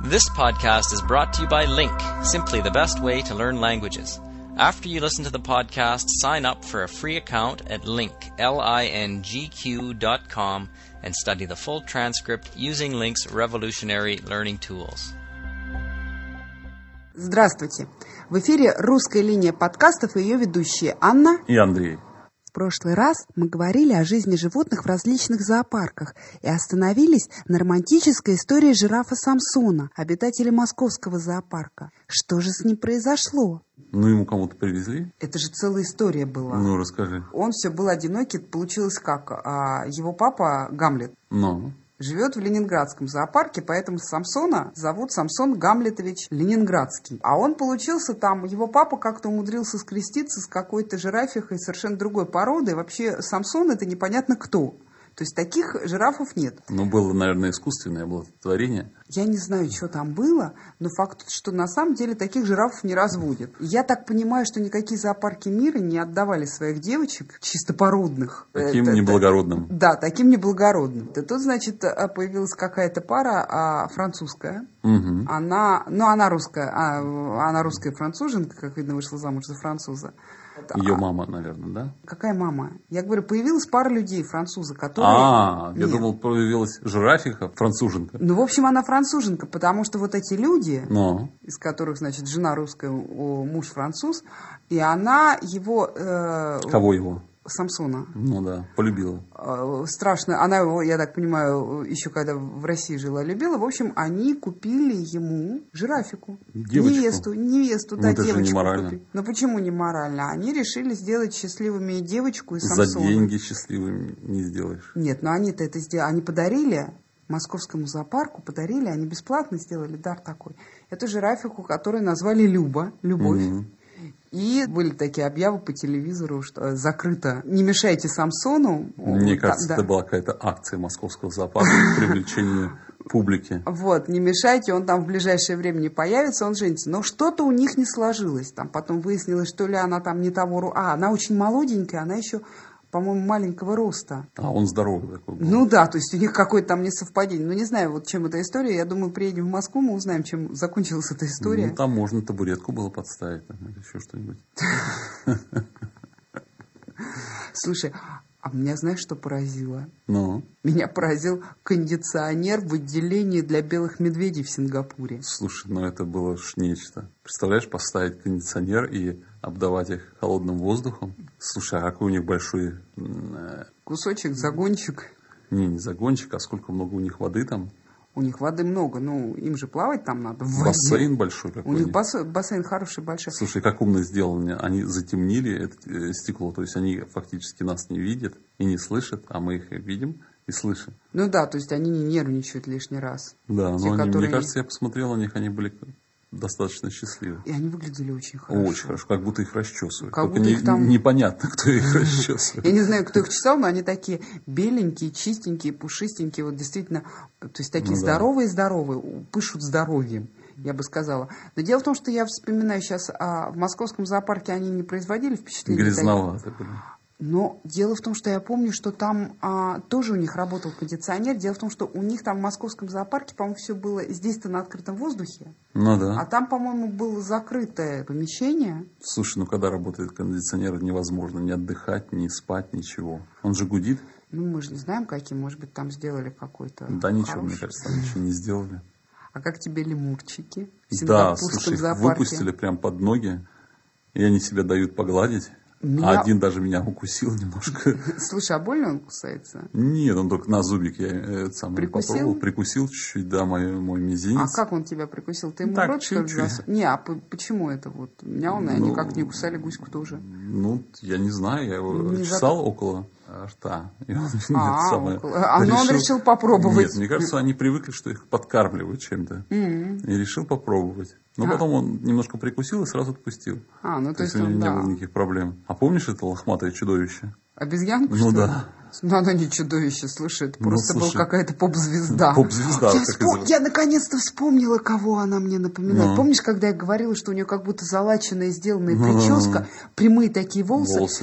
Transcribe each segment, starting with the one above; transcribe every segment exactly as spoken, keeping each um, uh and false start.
This podcast is brought to you by Link, simply the best way to learn languages. After you listen to the podcast, sign up for a free account at link, L I N G Q dot com and study the full transcript using Link's revolutionary learning tools. Здравствуйте! В эфире русская линия подкастов и ее ведущие Анна и Андрей. В прошлый раз мы говорили о жизни животных в различных зоопарках и остановились на романтической истории жирафа Самсона, обитателя московского зоопарка. Что же с ним произошло? Ну, ему кому-то привезли. Это же целая история была. Ну, расскажи. Он все был одинокий, получилось как? А его папа Гамлет. Ну? Живет в Ленинградском зоопарке, поэтому Самсона зовут Самсон Гамлетович Ленинградский. А он получился там, его папа как-то умудрился скреститься с какой-то жирафихой совершенно другой породы. Вообще Самсон это непонятно кто. То есть таких жирафов нет. Ну, было, наверное, искусственное благотворение. Я не знаю, что там было, но факт, что на самом деле таких жирафов не разводят. Я так понимаю, что никакие зоопарки мира не отдавали своих девочек чистопородных. Таким это, неблагородным. Это, да, таким неблагородным. И тут, значит, появилась какая-то пара а, французская. Угу. Она, ну, она русская, а, она русская француженка, как видно, вышла замуж за француза. Ее мама, наверное, да? Какая мама? Я говорю, появилась пара людей, французы, которые... А, я Нет. думал, появилась жирафиха, француженка. Ну, в общем, она француженка, потому что вот эти люди, Но. из которых, значит, жена русская, муж француз, и она его... Э, Кого его? Самсона. Ну да, полюбила. Э, страшно. Она его, я так понимаю, еще когда в России жила, любила. В общем, они купили ему жирафику. Девочку. Невесту. Невесту, ну, да, это девочку же не морально. купили. Но почему не морально? Они решили сделать счастливыми девочку и За Самсона. деньги счастливыми не сделаешь. Нет, но они-то это сделали. Они подарили московскому зоопарку, подарили, они бесплатно сделали дар такой. Эту жирафику, которую назвали Люба, Любовь. Mm-hmm. И были такие объявы по телевизору, что закрыто. Не мешайте Самсону. Мне вот, кажется, да, это да. была какая-то акция московского зоопарка к привлечению публики. Вот, не мешайте, он там в ближайшее время не появится, он женится. Но что-то у них не сложилось. Там потом выяснилось, что ли она там не того... А, она очень молоденькая, она еще... по-моему, маленького роста. А он здоровый такой был. Ну да, то есть у них какое-то там несовпадение. Ну не знаю, вот чем эта история. Я думаю, приедем в Москву, мы узнаем, чем закончилась эта история. Ну там можно табуретку было подставить, или еще что-нибудь. Слушай, а меня знаешь, что поразило? Ну? Меня поразил кондиционер в отделении для белых медведей в Сингапуре. Слушай, ну это было ж нечто. Представляешь, поставить кондиционер и обдавать их холодным воздухом? Слушай, а какой у них большой... Кусочек, загончик. Не, не загончик, а сколько много у них воды там? У них воды много, ну им же плавать там надо. В бассейн большой какой-то. У них бассейн, бассейн хороший, большой. Слушай, как умно сделано. Они затемнили это стекло, то есть они фактически нас не видят и не слышат, а мы их видим и слышим. Ну да, то есть они не нервничают лишний раз. Да, Те, но они, которые... мне кажется, я посмотрел на них, они были достаточно счастливы. И они выглядели очень хорошо. Очень хорошо, как будто их расчесывают. Как Только будто не, их там... непонятно, кто их расчесывает. Я не знаю, кто их чесал, но они такие беленькие, чистенькие, пушистенькие. Вот действительно, то есть такие здоровые-здоровые, пышут здоровьем, я бы сказала. Но дело в том, что я вспоминаю сейчас, а в московском зоопарке они не производили впечатления. Грязновато были. Но дело в том, что я помню, что там а, тоже у них работал кондиционер. Дело в том, что у них там в московском зоопарке, по-моему, все было здесь-то на открытом воздухе. Ну да. А там, по-моему, было закрытое помещение. Слушай, ну когда работает кондиционер, невозможно ни отдыхать, ни спать, ничего. Он же гудит. Ну, мы же не знаем, каким. Может быть, там сделали какой-то Да ничего, хороший. Мне кажется, там ничего не сделали. А как тебе лемурчики в Да, сингапурском слушай, их зоопарке? выпустили прям под ноги, и они себя дают погладить. Меня... А один даже меня укусил немножко. Слушай, а больно он кусается? Нет, он только на зубик я это самое прикусил? попробовал. Прикусил чуть-чуть, да, мой, мой мизинец. А как он тебя прикусил? Ты ему так, рот, что ли, чуть-чуть. засунул? Не, а почему это вот? Меня он, и они Ну, как не кусали гуську тоже. Ну, я не знаю, я его Не чесал зато... около рта. И он, а, самое, около... а решил... он решил попробовать. Нет, мне кажется, они привыкли, что их подкармливают чем-то. Mm-hmm. И решил попробовать. Но а. потом он немножко прикусил и сразу отпустил. А, ну то, то есть есть у него он, не да. было никаких проблем. А помнишь это лохматое чудовище? Обезьянку, ну, что ли? Да. Ну, она не чудовище, слушай, это ну, просто слушай, была какая-то поп-звезда. Поп-звезда. Я, вспом... я наконец-то вспомнила, кого она мне напоминает. Ну. Помнишь, когда я говорила, что у нее как будто залаченная, сделанная ну. прическа, прямые такие волосы? Волосы.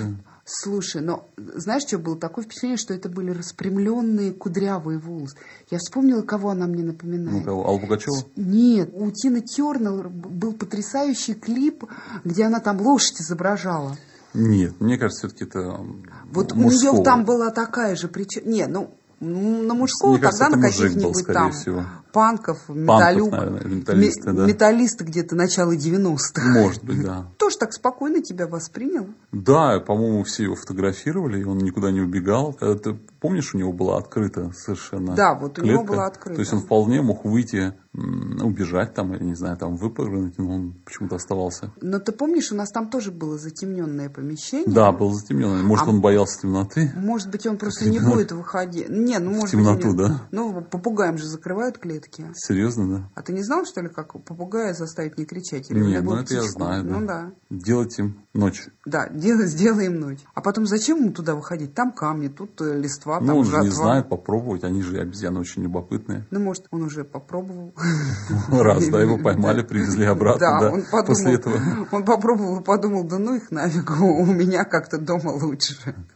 Слушай, но знаешь, что было? Такое впечатление, что это были распрямленные кудрявые волосы. Я вспомнила, кого она мне напоминает. Ну, кого? Аллу Пугачеву? Нет, у Тины Тернер был потрясающий клип, где она там лошадь изображала. Нет, мне кажется, все-таки это Вот мужского. у нее там была такая же прическа. Не, ну, на мужского Мне тогда кажется, на это мужик был, каких-нибудь скорее там всего. панков, металюк, наверное, металлисты, да. металлисты где-то начала девяностых. Может быть, да. Тоже так спокойно тебя воспринял. Да, по-моему, все его фотографировали, и он никуда не убегал. Ты помнишь, у него была открыта совершенно Да, вот у клетка? него была открыта. То есть он вполне мог выйти, убежать там, или, не знаю, там выпрыгнуть, но он почему-то оставался. Но ты помнишь, у нас там тоже было затемненное помещение? Да, было затемненное. Может, а он боялся темноты? Может быть, он просто не будет выходить. Не, ну, может В темноту, быть, да? Ну, попугаям же закрывают клетки. Серьезно, да? А ты не знал, что ли, как попугая заставить не кричать? Или Нет, ну это птичку? я знаю, да. Ну да. Делать им ночь. Да, делай, сделаем ночь. А потом зачем ему туда выходить? Там камни, тут э, листва, Ну, там он же жатва. не знает, попробовать. Они же обезьяны очень любопытные. Ну, может, он уже попробовал. Раз, да, его поймали, привезли обратно, Да, да. он подумал, После этого. он попробовал и подумал, да ну их нафиг, у меня как-то дома лучше.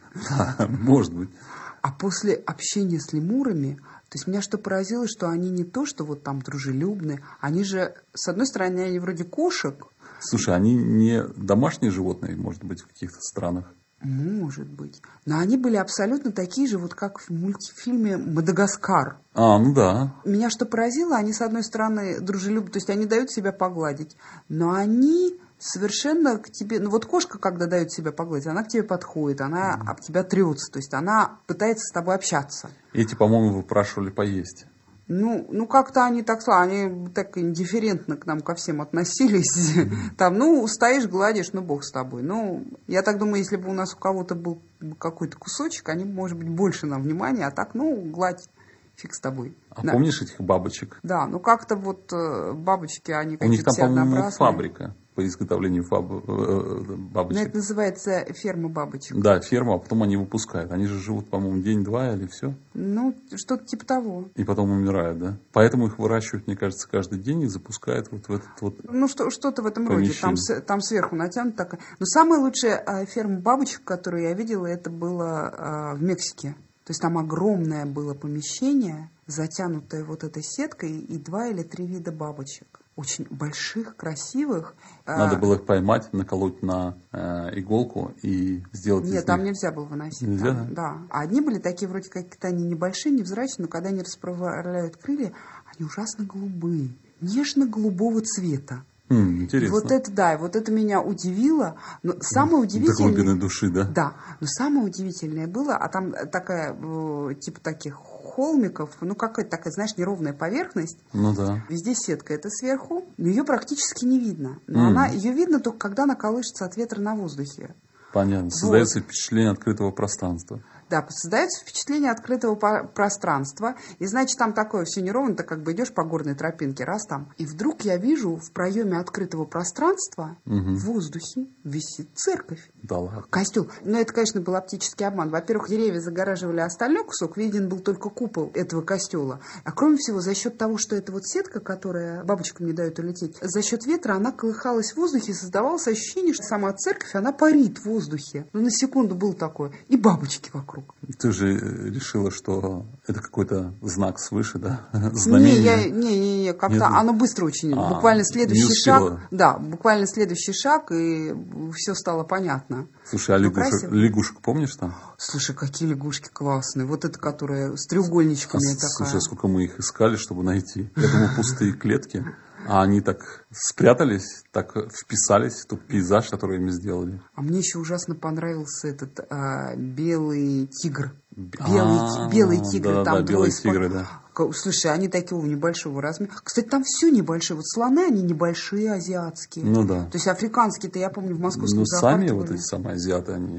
Да, может быть. А после общения с лемурами, то есть меня что поразило, что они не то, что вот там дружелюбные, они же, с одной стороны, они вроде кошек. Слушай, они не домашние животные, может быть, в каких-то странах? Может быть. Но они были абсолютно такие же, вот как в мультфильме «Мадагаскар». А, ну да. Меня что поразило, они, с одной стороны, дружелюбны, то есть они дают себя погладить, но они совершенно к тебе... Ну вот кошка, когда дает себя погладить, она к тебе подходит, она об тебя трется, то есть она пытается с тобой общаться. Эти, по-моему, выпрашивали поесть. Ну, ну как-то они так, они так индифферентно к нам ко всем относились. Там, ну, стоишь, гладишь, ну, бог с тобой. Ну, я так думаю, если бы у нас у кого-то был какой-то кусочек, они, может быть, больше нам внимания, а так, ну, гладь, фиг с тобой. А Да. помнишь этих бабочек? Да, ну как-то вот э, бабочки, они У них какие-то там, все по-моему, однообразные. фабрика по изготовлению фаб... э, Ну, бабочек. это называется ферма бабочек. Да, ферма, а потом они выпускают. Они же живут, по-моему, день-два или все. Ну, что-то типа того. И потом умирают, да? Поэтому их выращивают, мне кажется, каждый день и запускают вот в этот вот... Ну, что, что-то в этом роде. Там, с- там сверху натянута такая. Но самая лучшая э, ферма бабочек, которую я видела, это было э, в Мексике. То есть там огромное было помещение, затянутое вот этой сеткой, и два или три вида бабочек. Очень больших, красивых. Надо Э, было их поймать, наколоть на э, иголку и сделать Нет, из там них... нельзя было выносить. Нельзя, там, да? А одни были такие, вроде как-то они небольшие, невзрачные, но когда они расправляют крылья, они ужасно голубые, нежно-голубого цвета. М, И интересно. вот это, да, и вот это меня удивило. Но самое До удивительное... глубины души, да? Да, но самое удивительное было, а там такая, э, типа таких холмиков, ну какая-то такая, знаешь, неровная поверхность. Ну да. Везде сетка это сверху, но ее практически не видно. Но М. она, ее видно только когда она колышется от ветра на воздухе. Понятно. Создается впечатление открытого пространства. Да, создается впечатление открытого по- пространства. И значит, там такое все неровно, ты как бы идешь по горной тропинке, раз там. И вдруг я вижу в проеме открытого пространства Мгм. в воздухе висит церковь. Да ладно. Костел. Но это, конечно, был оптический обман. Во-первых, деревья загораживали остальной кусок, виден был только купол этого костела. А кроме всего, за счет того, что это вот сетка, которая бабочкам не дает улететь, за счет ветра она колыхалась в воздухе, и создавалось ощущение, что сама церковь, она парит в воздухе. Ну, на секунду было такое. И бабочки вокруг. Ты же решила, что это какой-то знак свыше, да? Не, Знамение. я, не, не, не, как-то Нет? оно быстро очень, А, буквально не следующий успела. шаг, да, буквально следующий шаг, и все стало понятно. Слушай, а Ну, лягушек, красиво. лягушек помнишь там? Слушай, какие лягушки классные. Вот эта, которая с треугольничками А, такая. Слушай, сколько мы их искали, чтобы найти. Я думаю, пустые клетки. А они так спрятались, так вписались в тот пейзаж, который мы сделали. А мне еще ужасно понравился этот а, белый тигр. Белый, А, ти- белый тигр, да-да-да, там белые двое спа- тигры, да. Ка- Слушай, они такого небольшого размера. Кстати, там все небольшие. Вот слоны, они небольшие, азиатские. Ну да. То есть африканские-то, я помню, в московском Ну, зоопарке сами вот были. эти самые азиаты, они...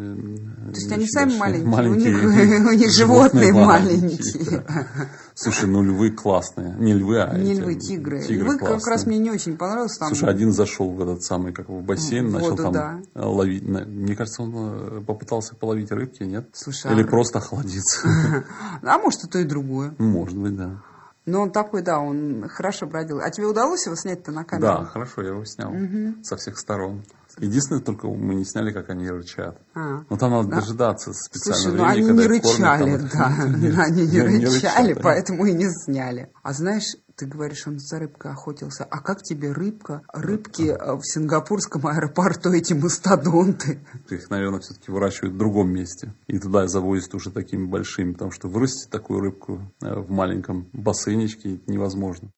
То есть они сами маленькие, у них- у них животные животные маленькие. да. Слушай, ну львы классные. Не львы, а Не эти львы, тигры. Тигры Львы как раз классные. мне не очень понравилось. Там... Слушай, один зашел в этот самый, как в бассейн, В начал воду, там да. ловить. На- Мне кажется, он э, попытался половить рыбки, нет? Слушай, Или а- просто охладиться. А может, и то, и другое. Может быть, да. Но он такой, да, он хорошо бродил. А тебе удалось его снять-то на камеру? Да, хорошо, я его снял со всех сторон. Единственное, только мы не сняли, как они рычат. А. Но там надо Да. дожидаться специально Слушай, ну времени, они когда не их кормят, рычали, там да, их не- они не не рычали, рычат, поэтому и не сняли. А знаешь, ты говоришь, он за рыбкой охотился. А как тебе рыбка? Рыбки э, в сингапурском аэропорту, эти мастодонты. Их, наверное, все-таки выращивают в другом месте. И туда завозят уже такими большими, потому что вырастить такую рыбку э, в маленьком бассейничке невозможно.